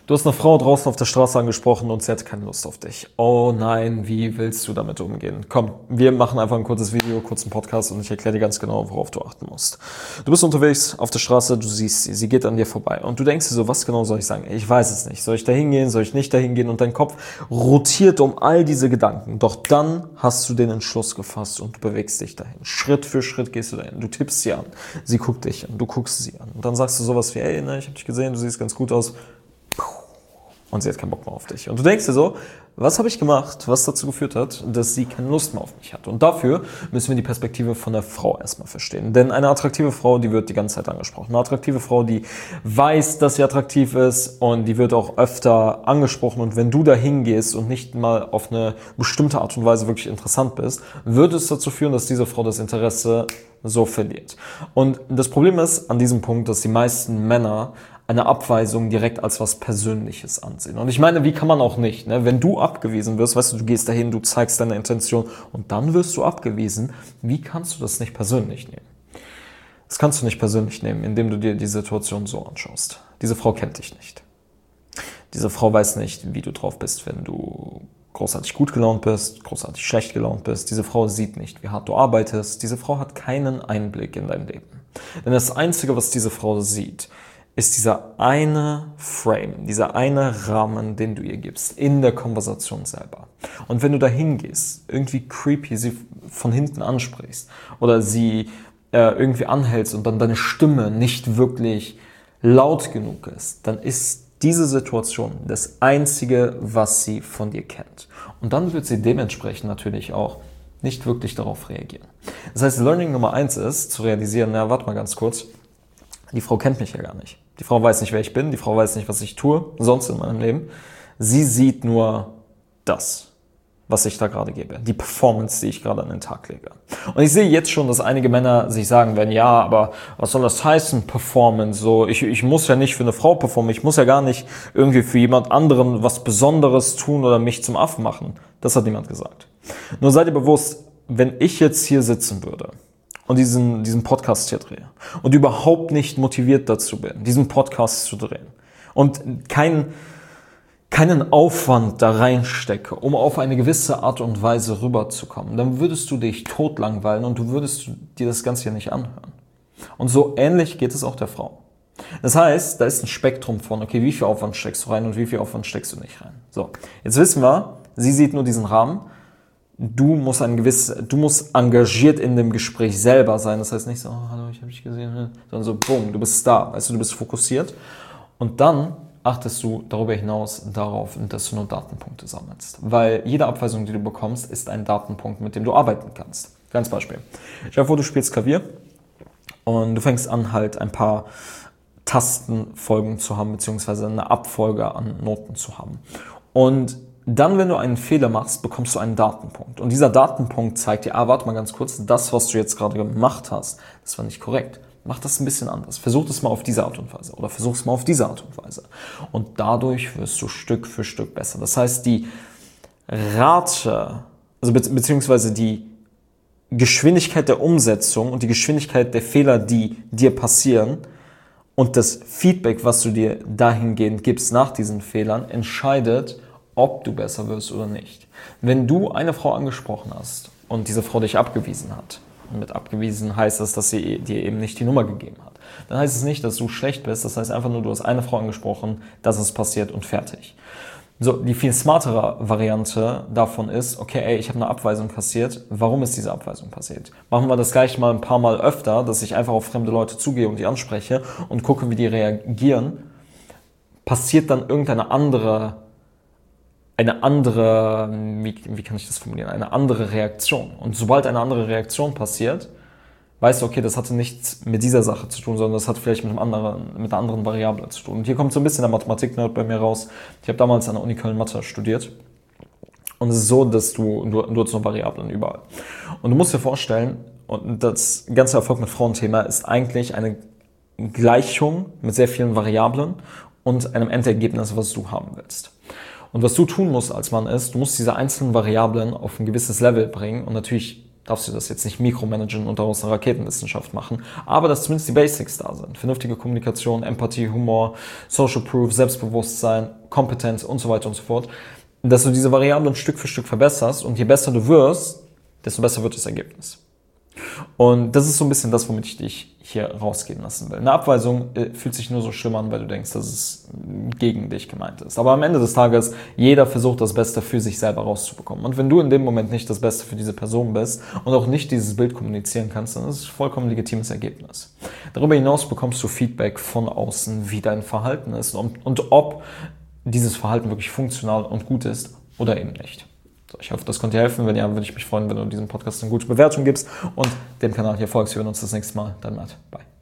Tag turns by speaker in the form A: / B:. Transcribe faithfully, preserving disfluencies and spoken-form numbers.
A: Du hast eine Frau draußen auf der Straße angesprochen und sie hat keine Lust auf dich. Oh nein, wie willst du damit umgehen? Komm, wir machen einfach ein kurzes Video, kurzen Podcast und ich erkläre dir ganz genau, worauf du achten musst. Du bist unterwegs auf der Straße, du siehst sie, sie geht an dir vorbei und du denkst dir so, was genau soll ich sagen? Ich weiß es nicht. Soll ich da hingehen? Soll ich nicht da hingehen? Und dein Kopf rotiert um all diese Gedanken. Doch dann hast du den Entschluss gefasst und du bewegst dich dahin. Schritt für Schritt gehst du dahin. Du tippst sie an. Sie guckt dich an. Du guckst sie an. Und dann sagst du sowas wie, ey, ne, ich habe dich gesehen, du siehst ganz gut aus. Und sie hat keinen Bock mehr auf dich. Und du denkst dir so, was habe ich gemacht, was dazu geführt hat, dass sie keine Lust mehr auf mich hat. Und dafür müssen wir die Perspektive von der Frau erstmal verstehen. Denn eine attraktive Frau, die wird die ganze Zeit angesprochen. Eine attraktive Frau, die weiß, dass sie attraktiv ist und die wird auch öfter angesprochen. Und wenn du da hingehst und nicht mal auf eine bestimmte Art und Weise wirklich interessant bist, wird es dazu führen, dass diese Frau das Interesse so verliert. Und das Problem ist an diesem Punkt, dass die meisten Männer eine Abweisung direkt als was Persönliches ansehen. Und ich meine, wie kann man auch nicht, ne? Wenn du abgewiesen wirst, weißt du, du gehst dahin, du zeigst deine Intention und dann wirst du abgewiesen, wie kannst du das nicht persönlich nehmen? Das kannst du nicht persönlich nehmen, indem du dir die Situation so anschaust. Diese Frau kennt dich nicht. Diese Frau weiß nicht, wie du drauf bist, wenn du großartig gut gelaunt bist, großartig schlecht gelaunt bist. Diese Frau sieht nicht, wie hart du arbeitest. Diese Frau hat keinen Einblick in dein Leben. Denn das Einzige, was diese Frau sieht, ist dieser eine Frame, dieser eine Rahmen, den du ihr gibst, in der Konversation selber. Und wenn du da hingehst, irgendwie creepy sie von hinten ansprichst oder sie äh, irgendwie anhältst und dann deine Stimme nicht wirklich laut genug ist, dann ist diese Situation das Einzige, was sie von dir kennt. Und dann wird sie dementsprechend natürlich auch nicht wirklich darauf reagieren. Das heißt, Learning Nummer eins ist, zu realisieren, na, warte mal ganz kurz, die Frau kennt mich ja gar nicht. Die Frau weiß nicht, wer ich bin. Die Frau weiß nicht, was ich tue, sonst in meinem Leben. Sie sieht nur das, was ich da gerade gebe. Die Performance, die ich gerade an den Tag lege. Und ich sehe jetzt schon, dass einige Männer sich sagen werden, ja, aber was soll das heißen, Performance? So, ich, ich muss ja nicht für eine Frau performen. Ich muss ja gar nicht irgendwie für jemand anderen was Besonderes tun oder mich zum Affen machen. Das hat niemand gesagt. Nur seid ihr bewusst, wenn ich jetzt hier sitzen würde und diesen, diesen Podcast hier drehe und überhaupt nicht motiviert dazu bin, diesen Podcast zu drehen und kein, keinen Aufwand da reinstecke, um auf eine gewisse Art und Weise rüberzukommen, dann würdest du dich totlangweilen und du würdest dir das Ganze ja nicht anhören. Und so ähnlich geht es auch der Frau. Das heißt, da ist ein Spektrum von, okay, wie viel Aufwand steckst du rein und wie viel Aufwand steckst du nicht rein. So, jetzt wissen wir, sie sieht nur diesen Rahmen. Du musst ein gewiss, du musst engagiert in dem Gespräch selber sein. Das heißt nicht so, oh, hallo, ich habe dich gesehen, sondern so, boom, du bist da, weißt du, du bist fokussiert. Und dann achtest du darüber hinaus darauf, dass du nur Datenpunkte sammelst. Weil jede Abweisung, die du bekommst, ist ein Datenpunkt, mit dem du arbeiten kannst. Ganz Beispiel. Stell dir vor, du spielst Klavier und du fängst an, halt ein paar Tastenfolgen zu haben, beziehungsweise eine Abfolge an Noten zu haben. Und dann, wenn du einen Fehler machst, bekommst du einen Datenpunkt. Und dieser Datenpunkt zeigt dir, ah, warte mal ganz kurz, das, was du jetzt gerade gemacht hast, das war nicht korrekt. Mach das ein bisschen anders. Versuch das mal auf diese Art und Weise oder versuch es mal auf diese Art und Weise. Und dadurch wirst du Stück für Stück besser. Das heißt, die Rate, also be- beziehungsweise die Geschwindigkeit der Umsetzung und die Geschwindigkeit der Fehler, die dir passieren und das Feedback, was du dir dahingehend gibst nach diesen Fehlern, entscheidet, ob du besser wirst oder nicht. Wenn du eine Frau angesprochen hast und diese Frau dich abgewiesen hat, und mit abgewiesen heißt das, dass sie dir eben nicht die Nummer gegeben hat, dann heißt es nicht, dass du schlecht bist, das heißt einfach nur, du hast eine Frau angesprochen, das ist passiert und fertig. So, die viel smartere Variante davon ist, okay, ey, ich habe eine Abweisung kassiert, warum ist diese Abweisung passiert? Machen wir das gleich mal ein paar Mal öfter, dass ich einfach auf fremde Leute zugehe und die anspreche und gucke, wie die reagieren. Passiert dann irgendeine andere eine andere, wie, wie kann ich das formulieren, eine andere Reaktion. Und sobald eine andere Reaktion passiert, weißt du, okay, das hatte nichts mit dieser Sache zu tun, sondern das hat vielleicht mit, einem anderen, mit einer anderen Variable zu tun. Und hier kommt so ein bisschen der Mathematik-Nerd bei mir raus. Ich habe damals an der Uni Köln Mathe studiert. Und es ist so, dass du, du, du hast noch Variablen überall. Und du musst dir vorstellen, und das ganze Erfolg mit Frauenthema ist eigentlich eine Gleichung mit sehr vielen Variablen und einem Endergebnis, was du haben willst. Und was du tun musst als Mann ist, du musst diese einzelnen Variablen auf ein gewisses Level bringen und natürlich darfst du das jetzt nicht mikromanagen und daraus eine Raketenwissenschaft machen, aber dass zumindest die Basics da sind. Vernünftige Kommunikation, Empathie, Humor, Social Proof, Selbstbewusstsein, Kompetenz und so weiter und so fort. Dass du diese Variablen Stück für Stück verbesserst und je besser du wirst, desto besser wird das Ergebnis. Und das ist so ein bisschen das, womit ich dich hier rausgehen lassen will. Eine Abweisung äh, fühlt sich nur so schlimm an, weil du denkst, dass es gegen dich gemeint ist. Aber am Ende des Tages, jeder versucht das Beste für sich selber rauszubekommen. Und wenn du in dem Moment nicht das Beste für diese Person bist und auch nicht dieses Bild kommunizieren kannst, dann ist es ein vollkommen legitimes Ergebnis. Darüber hinaus bekommst du Feedback von außen, wie dein Verhalten ist und, und ob dieses Verhalten wirklich funktional und gut ist oder eben nicht. So, ich hoffe, das konnte dir helfen. Wenn ja, würde ich mich freuen, wenn du diesem Podcast eine gute Bewertung gibst und dem Kanal hier folgst. Wir hören uns das nächste Mal. Dann Matt. Bye.